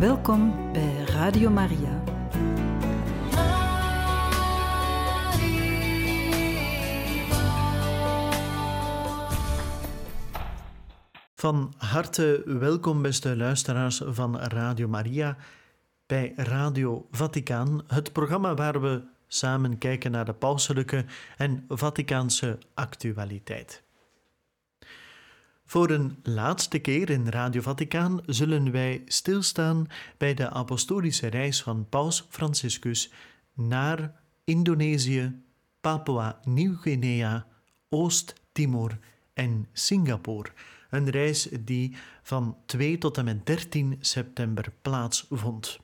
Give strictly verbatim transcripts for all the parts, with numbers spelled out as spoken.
Welkom bij Radio Maria. Van harte welkom, beste luisteraars van Radio Maria, bij Radio Vaticaan, het programma waar we samen kijken naar de pauselijke en Vaticaanse actualiteit. Voor een laatste keer in Radio Vaticaan zullen wij stilstaan bij de apostolische reis van Paus Franciscus naar Indonesië, Papua Nieuw-Guinea, Oost-Timor en Singapore. Een reis die van twee tot en met dertien september plaatsvond.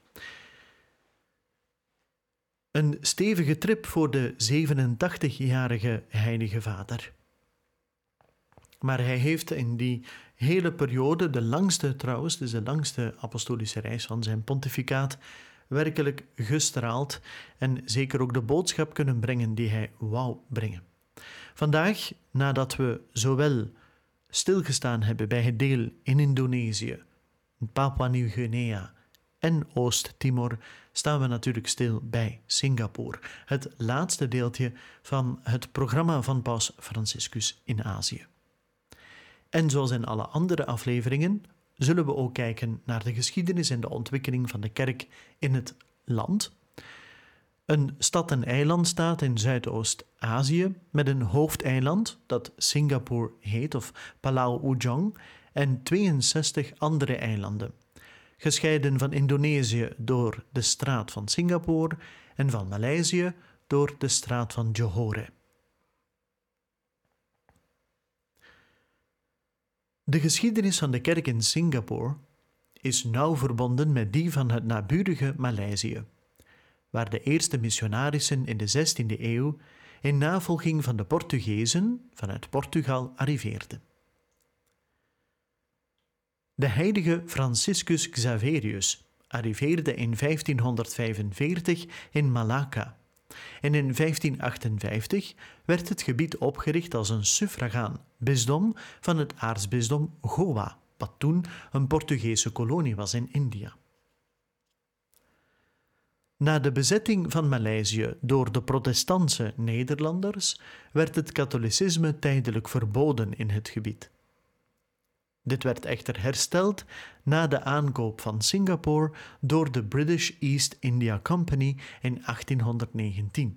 Een stevige trip voor de zevenentachtigjarige heilige vader. Maar hij heeft in die hele periode, de langste trouwens, dus de langste apostolische reis van zijn pontificaat, werkelijk gestraald en zeker ook de boodschap kunnen brengen die hij wou brengen. Vandaag, nadat we zowel stilgestaan hebben bij het deel in Indonesië, Papua Nieuw-Guinea en Oost-Timor, staan we natuurlijk stil bij Singapore, het laatste deeltje van het programma van Paus Franciscus in Azië. En zoals in alle andere afleveringen zullen we ook kijken naar de geschiedenis en de ontwikkeling van de kerk in het land. Een stad- en eilandstaat in Zuidoost-Azië met een hoofdeiland dat Singapore heet, of Palau Ujong, en tweeënzestig andere eilanden, gescheiden van Indonesië door de straat van Singapore en van Maleisië door de straat van Johore. De geschiedenis van de kerk in Singapore is nauw verbonden met die van het naburige Maleisië, waar de eerste missionarissen in de zestiende eeuw in navolging van de Portugezen vanuit Portugal arriveerden. De heilige Franciscus Xaverius arriveerde in vijftienhonderdvijfenveertig in Malacca en in vijftien achtenvijftig werd het gebied opgericht als een suffragaan bisdom van het aartsbisdom Goa, wat toen een Portugese kolonie was in India. Na de bezetting van Maleisië door de protestantse Nederlanders werd het katholicisme tijdelijk verboden in het gebied. Dit werd echter hersteld na de aankoop van Singapore door de British East India Company in achttienhonderdnegentien.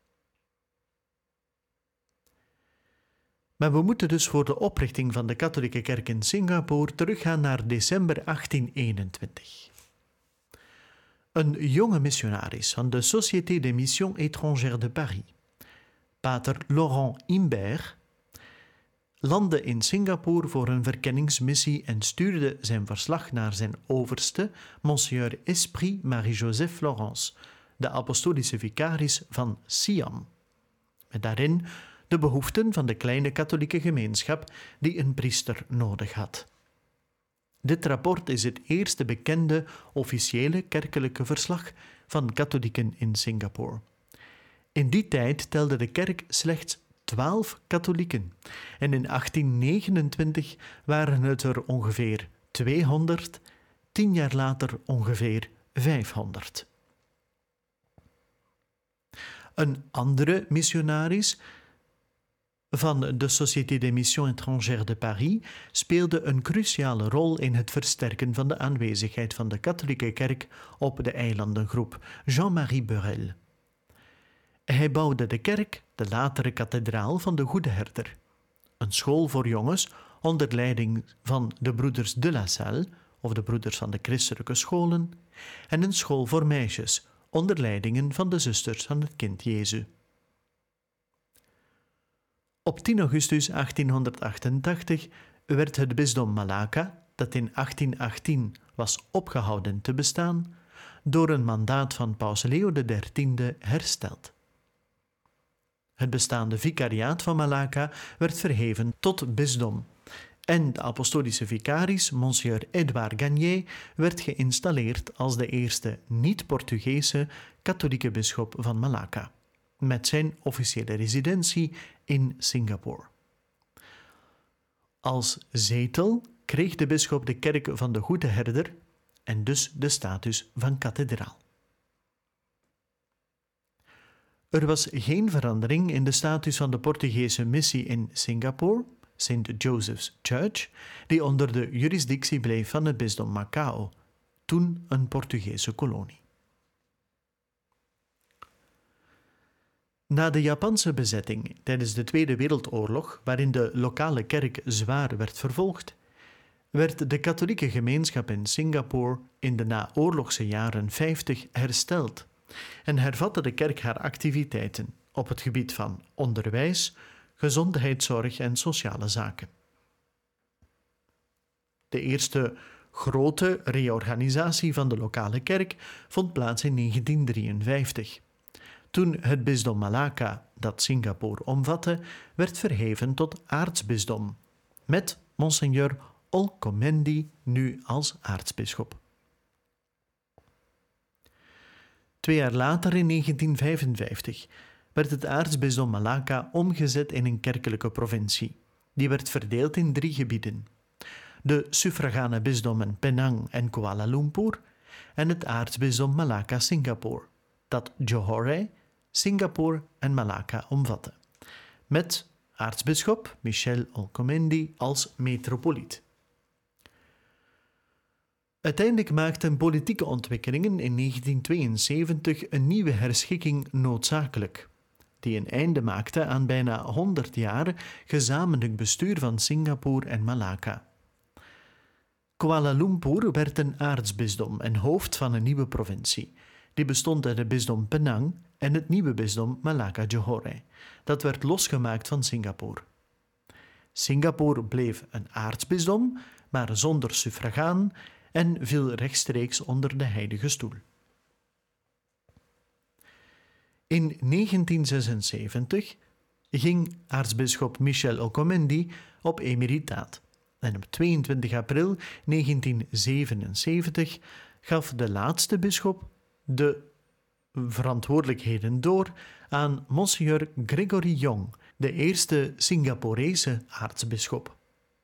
Maar we moeten dus voor de oprichting van de katholieke kerk in Singapore teruggaan naar december achttien eenentwintig. Een jonge missionaris van de Société des Missions Étrangères de Paris, pater Laurent Imbert, landde in Singapore voor een verkenningsmissie en stuurde zijn verslag naar zijn overste, Monseigneur Esprit Marie-Joseph Florence, de apostolische vicaris van Siam, met daarin de behoeften van de kleine katholieke gemeenschap die een priester nodig had. Dit rapport is het eerste bekende officiële kerkelijke verslag van katholieken in Singapore. In die tijd telde de kerk slechts twaalf katholieken en in achttien negenentwintig waren het er ongeveer tweehonderd, tien jaar later ongeveer vijfhonderd. Een andere missionaris van de Société des Missions Étrangères de Paris speelde een cruciale rol in het versterken van de aanwezigheid van de katholieke kerk op de eilandengroep, Jean-Marie Burel. Hij bouwde de kerk, de latere kathedraal van de Goede Herder, een school voor jongens onder leiding van de broeders de La Salle, of de broeders van de christelijke scholen, en een school voor meisjes onder leidingen van de zusters van het kind Jezu. Op tien augustus achttienhonderdachtentachtig werd het bisdom Malacca, dat in achttien achttien was opgehouden te bestaan, door een mandaat van paus Leo de dertiende hersteld. Het bestaande vicariaat van Malacca werd verheven tot bisdom en de apostolische vicaris, Monseigneur Edouard Gagné, werd geïnstalleerd als de eerste niet-Portugese katholieke bisschop van Malacca, met zijn officiële residentie in Singapore. Als zetel kreeg de bisschop de kerk van de Goede Herder, en dus de status van kathedraal. Er was geen verandering in de status van de Portugese missie in Singapore, Saint Joseph's Church, die onder de jurisdictie bleef van het bisdom Macao, toen een Portugese kolonie. Na de Japanse bezetting tijdens de Tweede Wereldoorlog, waarin de lokale kerk zwaar werd vervolgd, werd de katholieke gemeenschap in Singapore in de naoorlogse jaren vijftig hersteld en hervatte de kerk haar activiteiten op het gebied van onderwijs, gezondheidszorg en sociale zaken. De eerste grote reorganisatie van de lokale kerk vond plaats in negentien drieënvijftig. Toen het bisdom Malacca, dat Singapore omvatte, werd verheven tot aartsbisdom, met Monseigneur Olkomendi nu als aartsbisschop. Twee jaar later, in negentien vijfenvijftig, werd het aartsbisdom Malacca omgezet in een kerkelijke provincie. Die werd verdeeld in drie gebieden: de suffragane bisdommen Penang en Kuala Lumpur en het aartsbisdom Malacca-Singapore, dat Johore, Singapore en Malacca omvatte, met aartsbisschop Michel Olkomendi als metropoliet. Uiteindelijk maakten politieke ontwikkelingen in negentien tweeënzeventig een nieuwe herschikking noodzakelijk, die een einde maakte aan bijna honderd jaar gezamenlijk bestuur van Singapore en Malacca. Kuala Lumpur werd een aartsbisdom en hoofd van een nieuwe provincie. Die bestond uit het bisdom Penang en het nieuwe bisdom Malacca-Johore. Dat werd losgemaakt van Singapore. Singapore bleef een aartsbisdom, maar zonder suffragaan en viel rechtstreeks onder de Heilige Stoel. In negentien zesenzeventig ging aartsbisschop Michel Olkomendi op emeritaat en op tweeëntwintig april negentien zevenenzeventig gaf de laatste bisschop de verantwoordelijkheden door aan Monseigneur Gregory Yong, de eerste Singaporese aartsbisschop.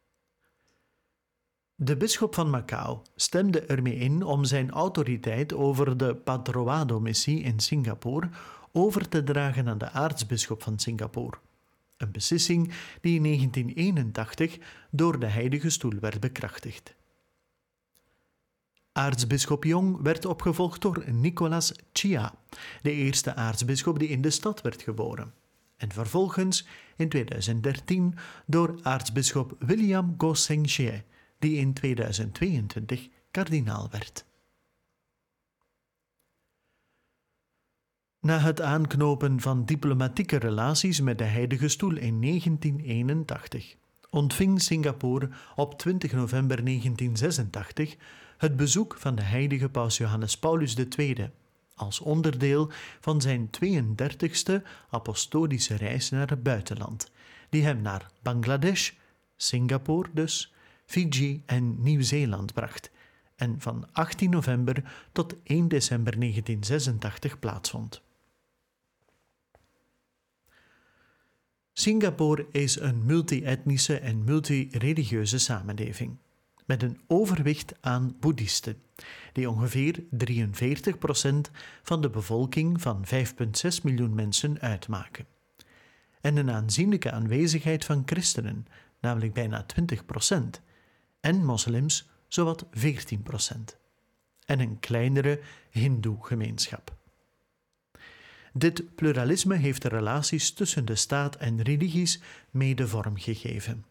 De bisschop van Macao stemde ermee in om zijn autoriteit over de Padroado-missie in Singapore over te dragen aan de aartsbisschop van Singapore. Een beslissing die in negentien eenentachtig door de Heilige Stoel werd bekrachtigd. Aartsbisschop Yong werd opgevolgd door Nicolas Chia, de eerste aartsbisschop die in de stad werd geboren. En vervolgens in tweeduizend dertien door aartsbisschop William Go Seng Xie, die in tweeduizend tweeëntwintig kardinaal werd. Na het aanknopen van diplomatieke relaties met de Heilige Stoel in negentien eenentachtig ontving Singapore op twintig november negentien zesentachtig het bezoek van de heilige paus Johannes Paulus de Tweede als onderdeel van zijn tweeëndertigste apostolische reis naar het buitenland, die hem naar Bangladesh, Singapore dus, Fiji en Nieuw-Zeeland bracht en van achttien november tot één december negentien zesentachtig plaatsvond. Singapore is een multi-etnische en multireligieuze samenleving, met een overwicht aan boeddhisten, die ongeveer drieënveertig procent van de bevolking van vijf komma zes miljoen mensen uitmaken, en een aanzienlijke aanwezigheid van christenen, namelijk bijna twintig procent, en moslims zowat veertien procent, en een kleinere hindoe-gemeenschap. Dit pluralisme heeft de relaties tussen de staat en religies mede vorm gegeven.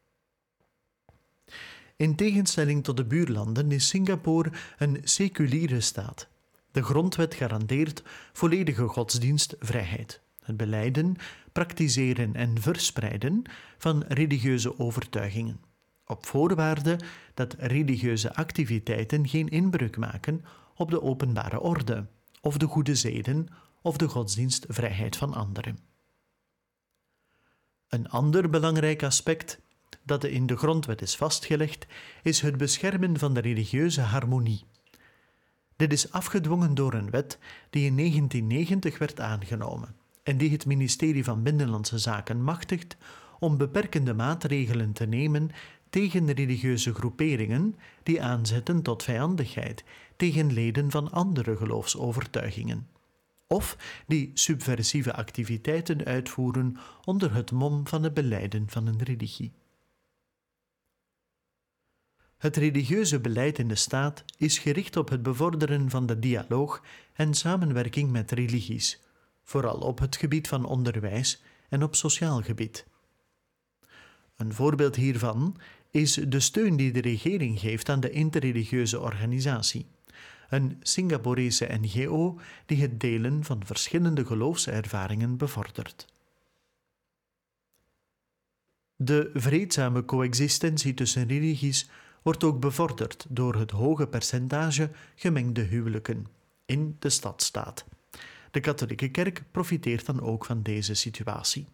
In tegenstelling tot de buurlanden is Singapore een seculiere staat. De grondwet garandeert volledige godsdienstvrijheid, het belijden, praktiseren en verspreiden van religieuze overtuigingen, op voorwaarde dat religieuze activiteiten geen inbreuk maken op de openbare orde of de goede zeden of de godsdienstvrijheid van anderen. Een ander belangrijk aspect dat in de grondwet is vastgelegd, is het beschermen van de religieuze harmonie. Dit is afgedwongen door een wet die in negentien negentig werd aangenomen en die het ministerie van Binnenlandse Zaken machtigt om beperkende maatregelen te nemen tegen religieuze groeperingen die aanzetten tot vijandigheid tegen leden van andere geloofsovertuigingen, of die subversieve activiteiten uitvoeren onder het mom van het belijden van een religie. Het religieuze beleid in de staat is gericht op het bevorderen van de dialoog en samenwerking met religies, vooral op het gebied van onderwijs en op sociaal gebied. Een voorbeeld hiervan is de steun die de regering geeft aan de interreligieuze organisatie, een Singaporese N G O die het delen van verschillende geloofservaringen bevordert. De vreedzame coexistentie tussen religies wordt ook bevorderd door het hoge percentage gemengde huwelijken in de stadstaat. De katholieke kerk profiteert dan ook van deze situatie.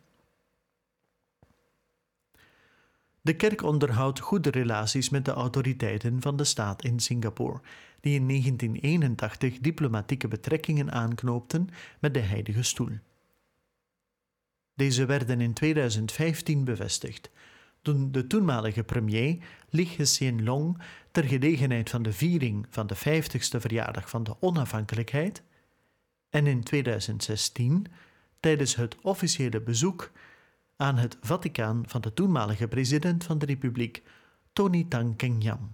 De kerk onderhoudt goede relaties met de autoriteiten van de staat in Singapore, die in negentien eenentachtig diplomatieke betrekkingen aanknoopten met de Heilige Stoel. Deze werden in tweeduizend vijftien bevestigd, toen de toenmalige premier Lee Hsien Loong ter gelegenheid van de viering van de vijftigste verjaardag van de onafhankelijkheid en in tweeduizend zestien tijdens het officiële bezoek aan het Vaticaan van de toenmalige president van de Republiek, Tony Tan Keng Yam.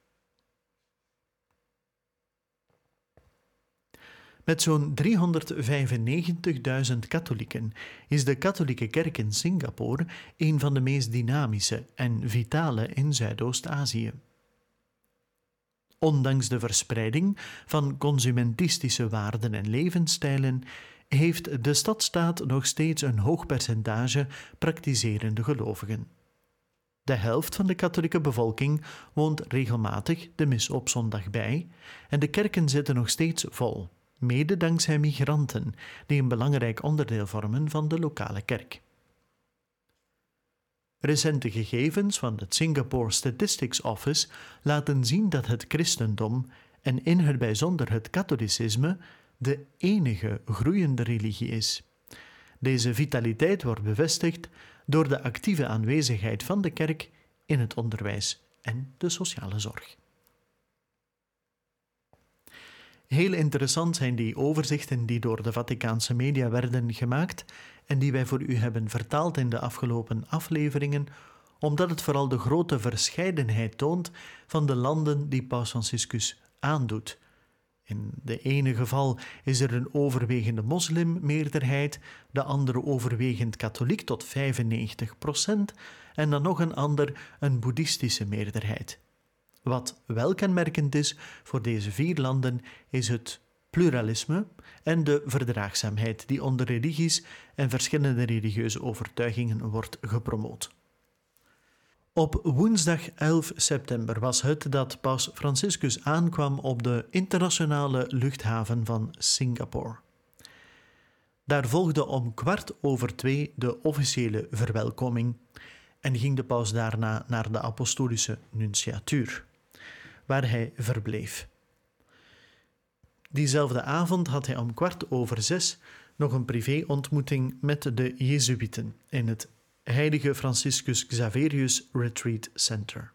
Met zo'n driehonderdvijfennegentigduizend katholieken is de katholieke kerk in Singapore een van de meest dynamische en vitale in Zuidoost-Azië. Ondanks de verspreiding van consumentistische waarden en levensstijlen heeft de stadstaat nog steeds een hoog percentage praktiserende gelovigen. De helft van de katholieke bevolking woont regelmatig de mis op zondag bij en de kerken zitten nog steeds vol, mede dankzij migranten die een belangrijk onderdeel vormen van de lokale kerk. Recente gegevens van het Singapore Statistics Office laten zien dat het christendom, en in het bijzonder het katholicisme, de enige groeiende religie is. Deze vitaliteit wordt bevestigd door de actieve aanwezigheid van de kerk in het onderwijs en de sociale zorg. Heel interessant zijn die overzichten die door de Vaticaanse media werden gemaakt en die wij voor u hebben vertaald in de afgelopen afleveringen, omdat het vooral de grote verscheidenheid toont van de landen die Paus Franciscus aandoet. In de ene geval is er een overwegende moslimmeerderheid, de andere overwegend katholiek tot vijfennegentig procent en dan nog een ander een boeddhistische meerderheid. Wat wel kenmerkend is voor deze vier landen is het pluralisme en de verdraagzaamheid die onder religies en verschillende religieuze overtuigingen wordt gepromoot. Op woensdag elf september was het dat Paus Franciscus aankwam op de internationale luchthaven van Singapore. Daar volgde om kwart over twee de officiële verwelkoming en ging de paus daarna naar de apostolische nunciatuur, waar hij verbleef. Diezelfde avond had hij om kwart over zes nog een privéontmoeting met de Jezuïeten in het Heilige Franciscus Xaverius Retreat Center.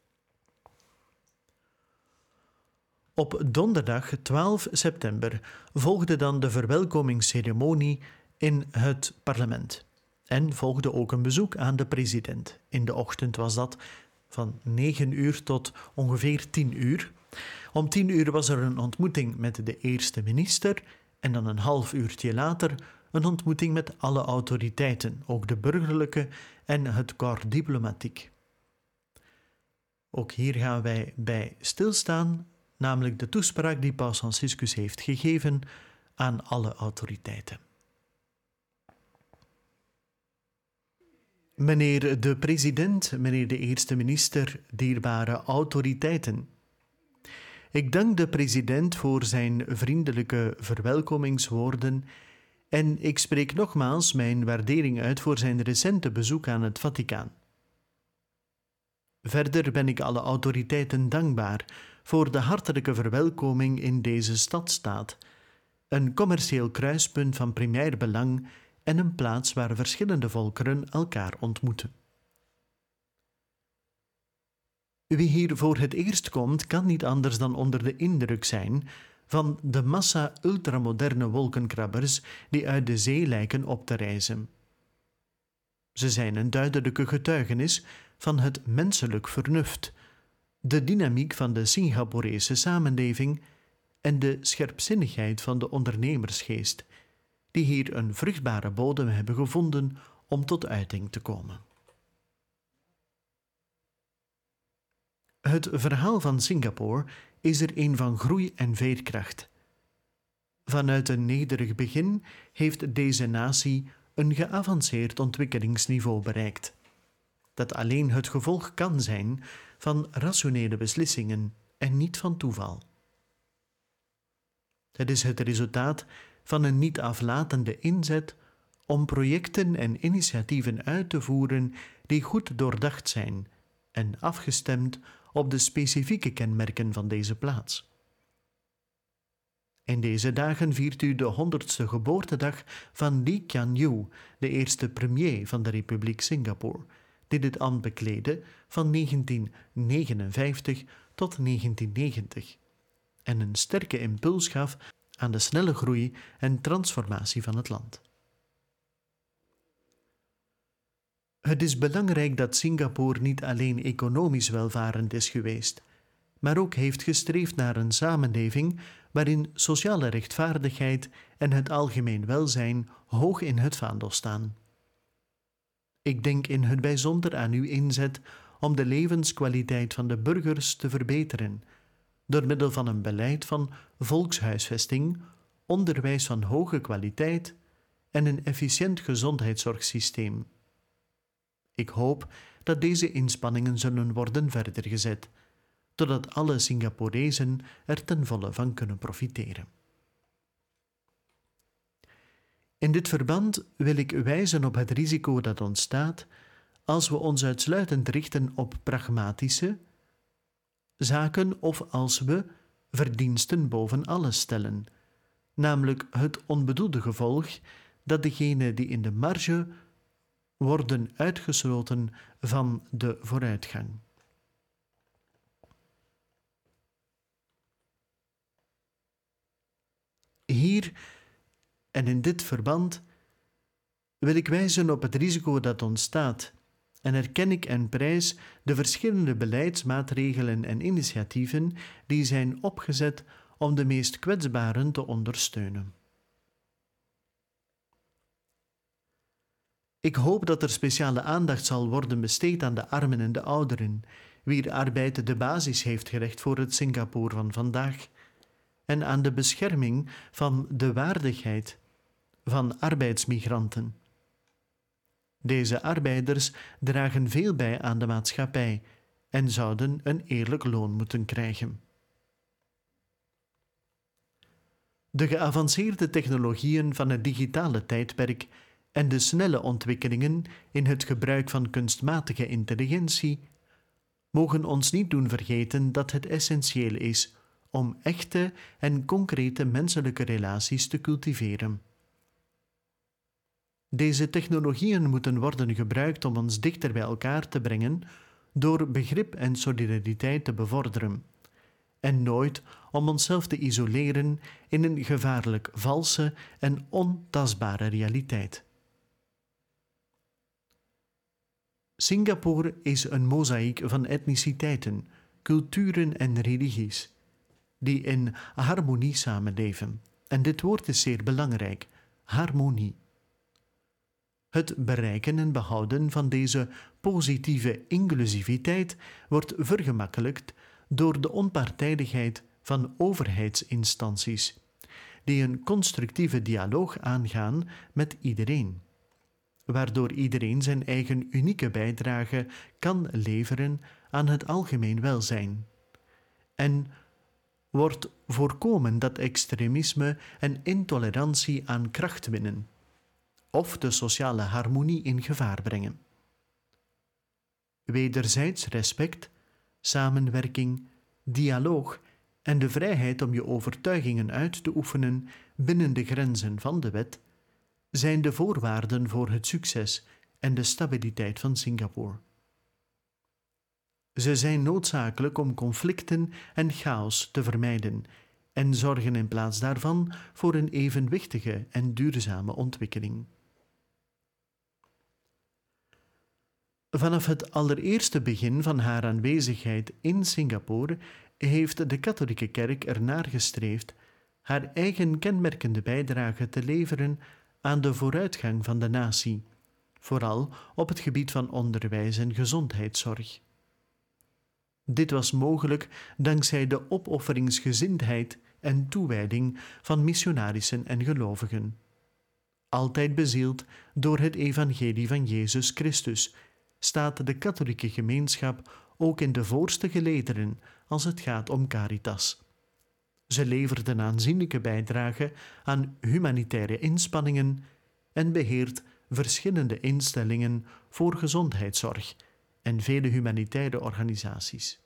Op donderdag twaalf september volgde dan de verwelkomingsceremonie in het parlement en volgde ook een bezoek aan de president. In de ochtend was dat van negen uur tot ongeveer tien uur. Om tien uur was er een ontmoeting met de eerste minister en dan een half uurtje later een ontmoeting met alle autoriteiten, ook de burgerlijke en het corps diplomatiek. Ook hier gaan wij bij stilstaan, namelijk de toespraak die Paus Franciscus heeft gegeven aan alle autoriteiten. Meneer de president, meneer de eerste minister, dierbare autoriteiten. Ik dank de president voor zijn vriendelijke verwelkomingswoorden en ik spreek nogmaals mijn waardering uit voor zijn recente bezoek aan het Vaticaan. Verder ben ik alle autoriteiten dankbaar voor de hartelijke verwelkoming in deze stadstaat, een commercieel kruispunt van primair belang en een plaats waar verschillende volkeren elkaar ontmoeten. Wie hier voor het eerst komt, kan niet anders dan onder de indruk zijn van de massa ultramoderne wolkenkrabbers die uit de zee lijken op te rijzen. Ze zijn een duidelijke getuigenis van het menselijk vernuft, de dynamiek van de Singaporese samenleving en de scherpzinnigheid van de ondernemersgeest, die hier een vruchtbare bodem hebben gevonden om tot uiting te komen. Het verhaal van Singapore is er een van groei en veerkracht. Vanuit een nederig begin heeft deze natie een geavanceerd ontwikkelingsniveau bereikt, dat alleen het gevolg kan zijn van rationele beslissingen en niet van toeval. Het is het resultaat van een niet aflatende inzet om projecten en initiatieven uit te voeren die goed doordacht zijn en afgestemd op de specifieke kenmerken van deze plaats. In deze dagen viert u de honderdste geboortedag van Lee Kuan Yew, de eerste premier van de Republiek Singapore, die dit ambt bekleedde van negentien negenenvijftig tot negentien negentig en een sterke impuls gaf aan de snelle groei en transformatie van het land. Het is belangrijk dat Singapore niet alleen economisch welvarend is geweest, maar ook heeft gestreefd naar een samenleving waarin sociale rechtvaardigheid en het algemeen welzijn hoog in het vaandel staan. Ik denk in het bijzonder aan uw inzet om de levenskwaliteit van de burgers te verbeteren, door middel van een beleid van volkshuisvesting, onderwijs van hoge kwaliteit en een efficiënt gezondheidszorgsysteem. Ik hoop dat deze inspanningen zullen worden verder gezet, totdat alle Singaporezen er ten volle van kunnen profiteren. In dit verband wil ik wijzen op het risico dat ontstaat als we ons uitsluitend richten op pragmatische zaken of als we verdiensten boven alles stellen, namelijk het onbedoelde gevolg dat degenen die in de marge worden uitgesloten van de vooruitgang. Hier en in dit verband wil ik wijzen op het risico dat ontstaat en erken ik en prijs de verschillende beleidsmaatregelen en initiatieven die zijn opgezet om de meest kwetsbaren te ondersteunen. Ik hoop dat er speciale aandacht zal worden besteed aan de armen en de ouderen, wier arbeid de basis heeft gelegd voor het Singapore van vandaag, en aan de bescherming van de waardigheid van arbeidsmigranten. Deze arbeiders dragen veel bij aan de maatschappij en zouden een eerlijk loon moeten krijgen. De geavanceerde technologieën van het digitale tijdperk en de snelle ontwikkelingen in het gebruik van kunstmatige intelligentie mogen ons niet doen vergeten dat het essentieel is om echte en concrete menselijke relaties te cultiveren. Deze technologieën moeten worden gebruikt om ons dichter bij elkaar te brengen door begrip en solidariteit te bevorderen, en nooit om onszelf te isoleren in een gevaarlijk valse en ontastbare realiteit. Singapore is een mozaïek van etniciteiten, culturen en religies, die in harmonie samenleven. En dit woord is zeer belangrijk, harmonie. Het bereiken en behouden van deze positieve inclusiviteit wordt vergemakkelijkt door de onpartijdigheid van overheidsinstanties, die een constructieve dialoog aangaan met iedereen, waardoor iedereen zijn eigen unieke bijdrage kan leveren aan het algemeen welzijn. En wordt voorkomen dat extremisme en intolerantie aan kracht winnen, of de sociale harmonie in gevaar brengen. Wederzijds respect, samenwerking, dialoog en de vrijheid om je overtuigingen uit te oefenen binnen de grenzen van de wet zijn de voorwaarden voor het succes en de stabiliteit van Singapore. Ze zijn noodzakelijk om conflicten en chaos te vermijden en zorgen in plaats daarvan voor een evenwichtige en duurzame ontwikkeling. Vanaf het allereerste begin van haar aanwezigheid in Singapore heeft de katholieke kerk ernaar gestreefd haar eigen kenmerkende bijdrage te leveren aan de vooruitgang van de natie, vooral op het gebied van onderwijs en gezondheidszorg. Dit was mogelijk dankzij de opofferingsgezindheid en toewijding van missionarissen en gelovigen. Altijd bezield door het evangelie van Jezus Christus, staat de katholieke gemeenschap ook in de voorste gelederen als het gaat om caritas. Ze leverden aanzienlijke bijdrage aan humanitaire inspanningen en beheert verschillende instellingen voor gezondheidszorg en vele humanitaire organisaties.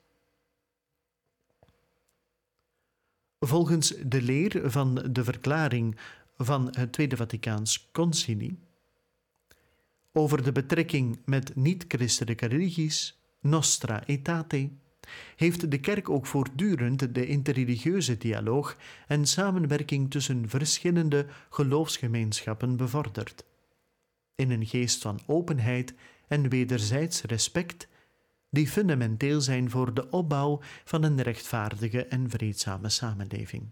Volgens de leer van de verklaring van het Tweede Vaticaans Concilie over de betrekking met niet-christelijke religies, Nostra Aetate, heeft de kerk ook voortdurend de interreligieuze dialoog en samenwerking tussen verschillende geloofsgemeenschappen bevorderd. In een geest van openheid en wederzijds respect, die fundamenteel zijn voor de opbouw van een rechtvaardige en vreedzame samenleving.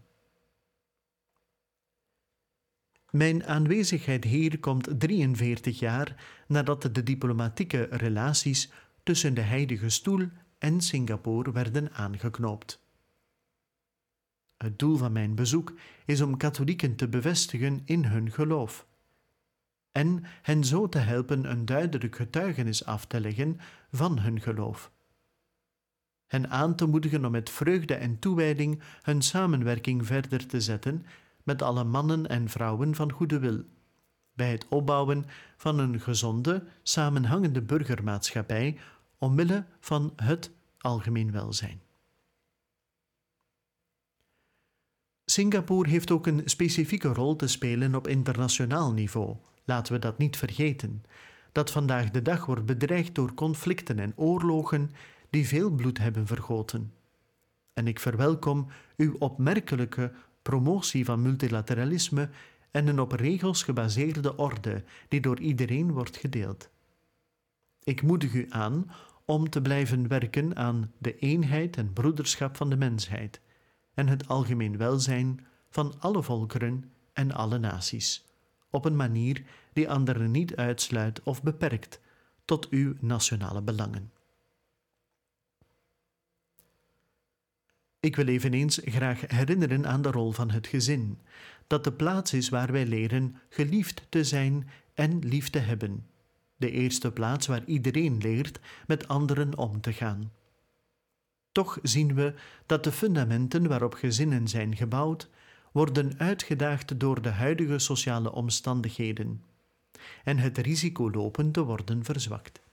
Mijn aanwezigheid hier komt drieënveertig jaar nadat de diplomatieke relaties tussen de Heilige Stoel en Singapore werden aangeknoopt. Het doel van mijn bezoek is om katholieken te bevestigen in hun geloof en hen zo te helpen een duidelijk getuigenis af te leggen van hun geloof. Hen aan te moedigen om met vreugde en toewijding hun samenwerking verder te zetten met alle mannen en vrouwen van goede wil, bij het opbouwen van een gezonde, samenhangende burgermaatschappij omwille van het algemeen welzijn. Singapore heeft ook een specifieke rol te spelen op internationaal niveau. Laten we dat niet vergeten, dat vandaag de dag wordt bedreigd door conflicten en oorlogen die veel bloed hebben vergoten. En ik verwelkom uw opmerkelijke promotie van multilateralisme en een op regels gebaseerde orde die door iedereen wordt gedeeld. Ik moedig u aan om te blijven werken aan de eenheid en broederschap van de mensheid en het algemeen welzijn van alle volkeren en alle naties, op een manier die anderen niet uitsluit of beperkt tot uw nationale belangen. Ik wil eveneens graag herinneren aan de rol van het gezin, dat de plaats is waar wij leren geliefd te zijn en lief te hebben. De eerste plaats waar iedereen leert met anderen om te gaan. Toch zien we dat de fundamenten waarop gezinnen zijn gebouwd, worden uitgedaagd door de huidige sociale omstandigheden en het risico lopen te worden verzwakt.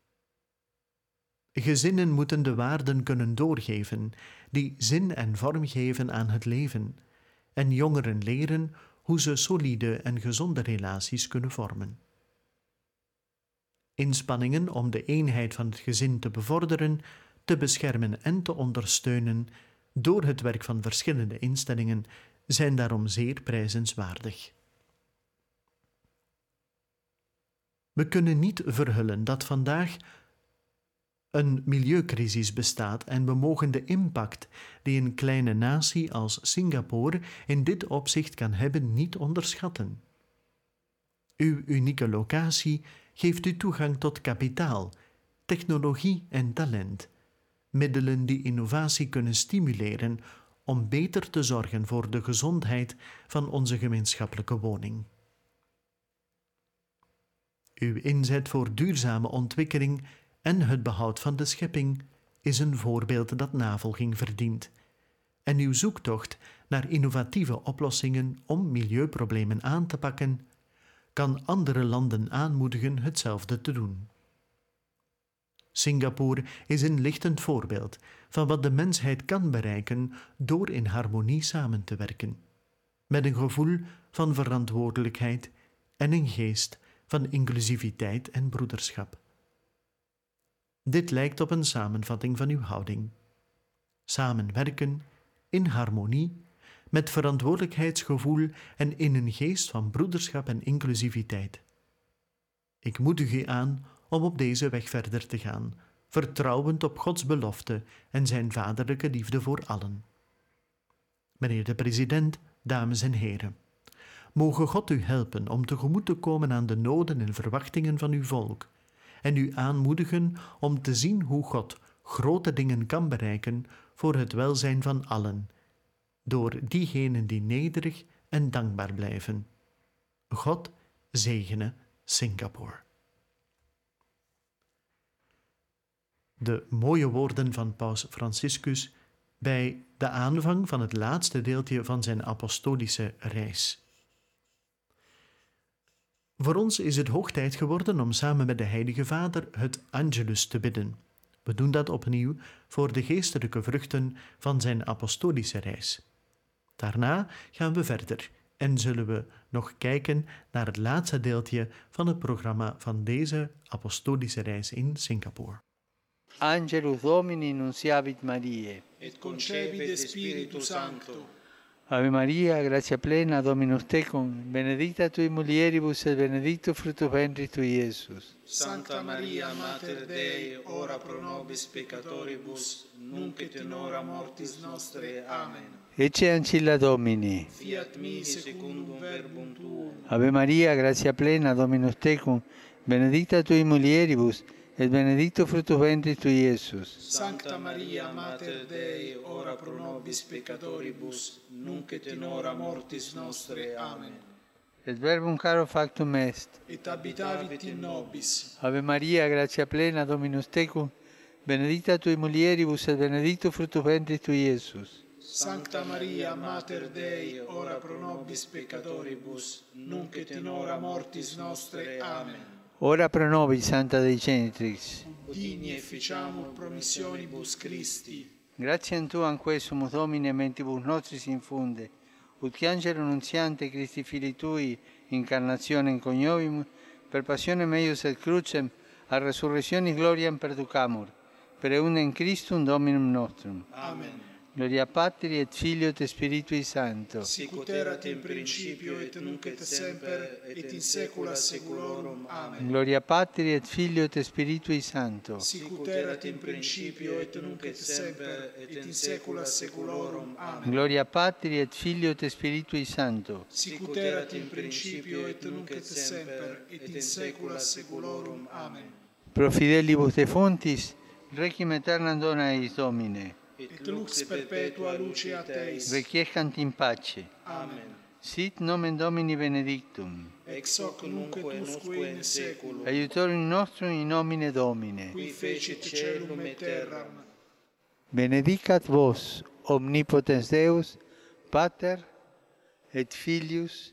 Gezinnen moeten de waarden kunnen doorgeven die zin en vorm geven aan het leven en jongeren leren hoe ze solide en gezonde relaties kunnen vormen. Inspanningen om de eenheid van het gezin te bevorderen, te beschermen en te ondersteunen door het werk van verschillende instellingen zijn daarom zeer prijzenswaardig. We kunnen niet verhullen dat vandaag een milieucrisis bestaat en we mogen de impact die een kleine natie als Singapore in dit opzicht kan hebben niet onderschatten. Uw unieke locatie geeft u toegang tot kapitaal, technologie en talent, middelen die innovatie kunnen stimuleren om beter te zorgen voor de gezondheid van onze gemeenschappelijke woning. Uw inzet voor duurzame ontwikkeling en het behoud van de schepping is een voorbeeld dat navolging verdient. En uw zoektocht naar innovatieve oplossingen om milieuproblemen aan te pakken, kan andere landen aanmoedigen hetzelfde te doen. Singapore is een lichtend voorbeeld van wat de mensheid kan bereiken door in harmonie samen te werken, met een gevoel van verantwoordelijkheid en een geest van inclusiviteit en broederschap. Dit lijkt op een samenvatting van uw houding. Samenwerken in harmonie, met verantwoordelijkheidsgevoel en in een geest van broederschap en inclusiviteit. Ik moedig u aan om op deze weg verder te gaan, vertrouwend op Gods belofte en zijn vaderlijke liefde voor allen. Meneer de president, dames en heren, mogen God u helpen om tegemoet te komen aan de noden en verwachtingen van uw volk en u aanmoedigen om te zien hoe God grote dingen kan bereiken voor het welzijn van allen, door diegenen die nederig en dankbaar blijven. God zegene Singapore. De mooie woorden van Paus Franciscus bij de aanvang van het laatste deeltje van zijn apostolische reis. Voor ons is het hoog tijd geworden om samen met de Heilige Vader het Angelus te bidden. We doen dat opnieuw voor de geestelijke vruchten van zijn apostolische reis. Daarna gaan we verder en zullen we nog kijken naar het laatste deeltje van het programma van deze apostolische reis in Singapore. Angelus Domini nunciavit Mariae. Et concepit Spiritus Sancto. Ave Maria, gratia plena, Dominus tecum, benedicta tui mulieribus et benedictus fructus ventris tui, Iesus. Sancta Maria, Mater Dei, ora pro nobis peccatoribus, nunc et in hora mortis nostre. Amen. Ecce ancilla Domini. Fiat mi secundum verbum tuum. Ave Maria, gratia plena, Dominus tecum, benedicta tui mulieribus, et benedictus fructus ventris tui, Iesus. Sancta Maria, Mater Dei, ora pro nobis peccatoribus, nunc et in hora mortis nostre. Amen. Et verbum caro factum est. Et habitavit in nobis. Ave Maria, gratia plena, Dominus tecum, benedicta tui mulieribus, et benedictus fructus ventris tui, Iesus. Sancta Maria, Mater Dei, ora pro nobis peccatoribus, nunc et in hora mortis nostre. Amen. Ora pro nobis, Santa Dei Genitrix. Digni efficiamur promissionibus Christi. Gratiam Tuam quesumus, Domine, mentibus nostris infunde, ut che angelo nunziante Christi Filii Tui, incarnationem coniovimus, per passionem eius et crucem, a resurrectionis gloriam perducamur, per eundem Christum Dominum nostrum. Amen. Gloria Patri et Filio et Spiritui Sancto. Sicut erat in principio et nunc et semper et in saecula saeculorum. Amen. Gloria Patri et Filio et Spiritui Sancto. Sicut erat in principio et nunc et semper et in saecula saeculorum. Amen. Gloria Patri et Filio et Spiritui Sancto. Sicut erat in principio et nunc et semper et in saecula saeculorum. Amen. Pro fidelibus defuntis, requiem aeternam dona eis Domine. Et lux perpetua luceat eis. Requiescant in pace. Amen. Sit nomen Domini benedictum. Ex hoc nunc et usque in saeculum. Aiutorium nostrum in nomine Domine. Qui fecit caelum et terram. Benedicat vos, omnipotens Deus, Pater, et Filius,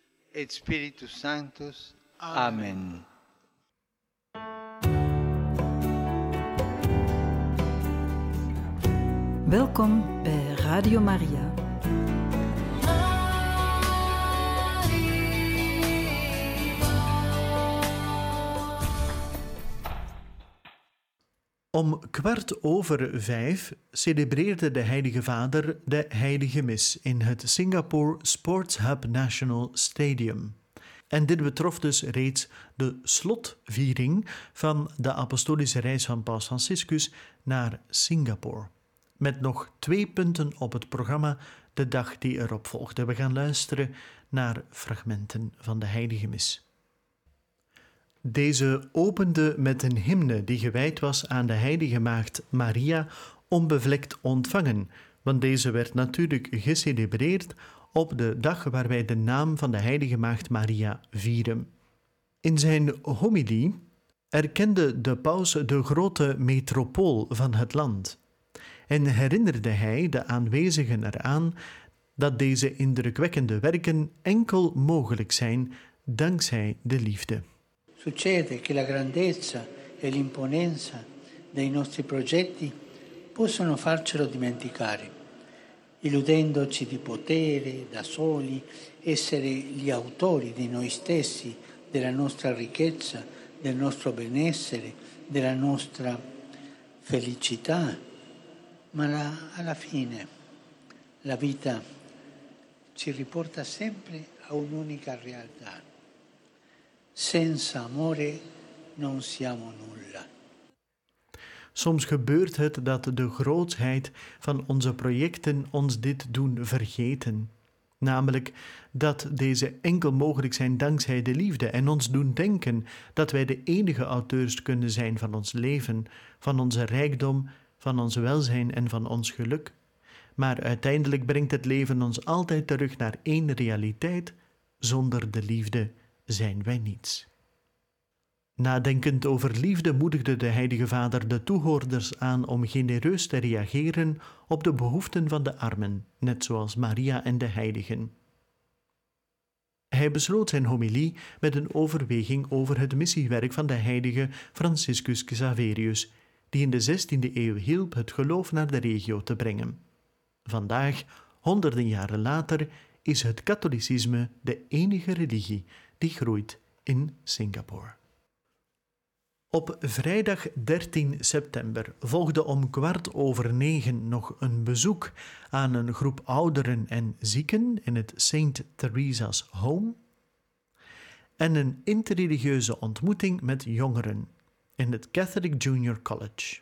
et Spiritus Sanctus. Amen. Welkom bij Radio Maria. Om kwart over vijf celebreerde de Heilige Vader de Heilige Mis in het Singapore Sports Hub National Stadium. En dit betrof dus reeds de slotviering van de apostolische reis van Paus Franciscus naar Singapore. Met nog twee punten op het programma de dag die erop volgde. We gaan luisteren naar fragmenten van de Heilige Mis. Deze opende met een hymne die gewijd was aan de Heilige Maagd Maria, onbevlekt ontvangen, want deze werd natuurlijk gecelebreerd op de dag waar wij de naam van de Heilige Maagd Maria vieren. In zijn homilie erkende de paus de grote metropool van het land en herinnerde hij de aanwezigen eraan dat deze indrukwekkende werken enkel mogelijk zijn dankzij de liefde. Succede che la grandezza e l'imponenza dei nostri progetti possono farcelo dimenticare, illudendoci di potere da soli, essere gli autori di noi stessi, della nostra ricchezza, del nostro benessere, della nostra felicità, ma la, alla fine la vita ci riporta sempre a un'unica realtà. Senza amore non siamo nulla. Soms gebeurt het dat de grootheid van onze projecten ons dit doen vergeten. Namelijk dat deze enkel mogelijk zijn dankzij de liefde en ons doen denken dat wij de enige auteurs kunnen zijn van ons leven, van onze rijkdom, van ons welzijn en van ons geluk. Maar uiteindelijk brengt het leven ons altijd terug naar één realiteit: zonder de liefde zijn wij niets. Nadenkend over liefde moedigde de Heilige Vader de toehoorders aan om genereus te reageren op de behoeften van de armen, net zoals Maria en de heiligen. Hij besloot zijn homilie met een overweging over het missiewerk van de heilige Franciscus Xaverius, die in de zestiende eeuw hielp het geloof naar de regio te brengen. Vandaag, honderden jaren later, is het katholicisme de enige religie die groeit in Singapore. Op vrijdag dertien september volgde om kwart over negen nog een bezoek aan een groep ouderen en zieken in het Saint Teresa's Home en een interreligieuze ontmoeting met jongeren in het Catholic Junior College.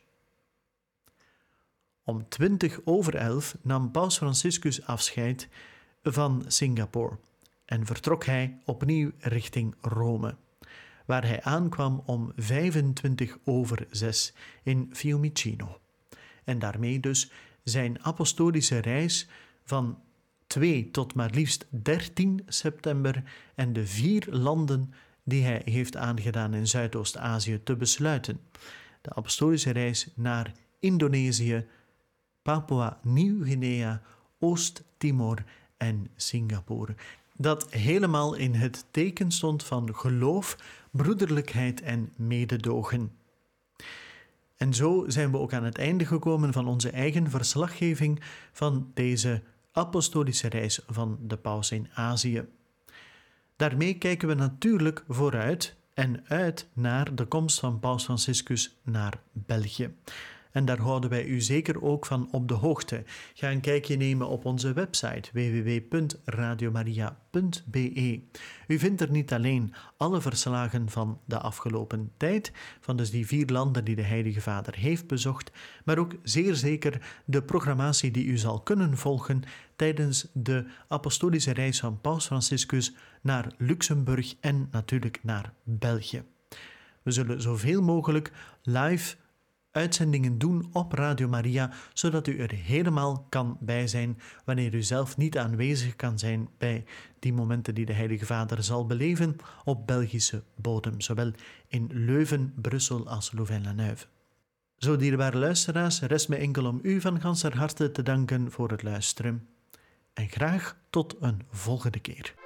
Om twintig over elf nam Paus Franciscus afscheid van Singapore en vertrok hij opnieuw richting Rome, waar hij aankwam om vijfentwintig over zes in Fiumicino. En daarmee dus zijn apostolische reis van twee tot maar liefst dertien september en de vier landen die hij heeft aangedaan in Zuidoost-Azië te besluiten. De apostolische reis naar Indonesië, Papua Nieuw-Guinea, Oost-Timor en Singapore. Dat helemaal in het teken stond van geloof, broederlijkheid en mededogen. En zo zijn we ook aan het einde gekomen van onze eigen verslaggeving van deze apostolische reis van de paus in Azië. Daarmee kijken we natuurlijk vooruit en uit naar de komst van Paus Franciscus naar België. En daar houden wij u zeker ook van op de hoogte. Ga een kijkje nemen op onze website w w w punt radiomaria punt b e. U vindt er niet alleen alle verslagen van de afgelopen tijd, van dus die vier landen die de Heilige Vader heeft bezocht, maar ook zeer zeker de programmatie die u zal kunnen volgen tijdens de apostolische reis van Paus Franciscus naar Luxemburg en natuurlijk naar België. We zullen zoveel mogelijk live uitzendingen doen op Radio Maria, zodat u er helemaal kan bij zijn wanneer u zelf niet aanwezig kan zijn bij die momenten die de Heilige Vader zal beleven op Belgische bodem, zowel in Leuven, Brussel als Louvain-la-Neuve. Zo, dierbare luisteraars, rest mij enkel om u van ganser harte te danken voor het luisteren. En graag tot een volgende keer.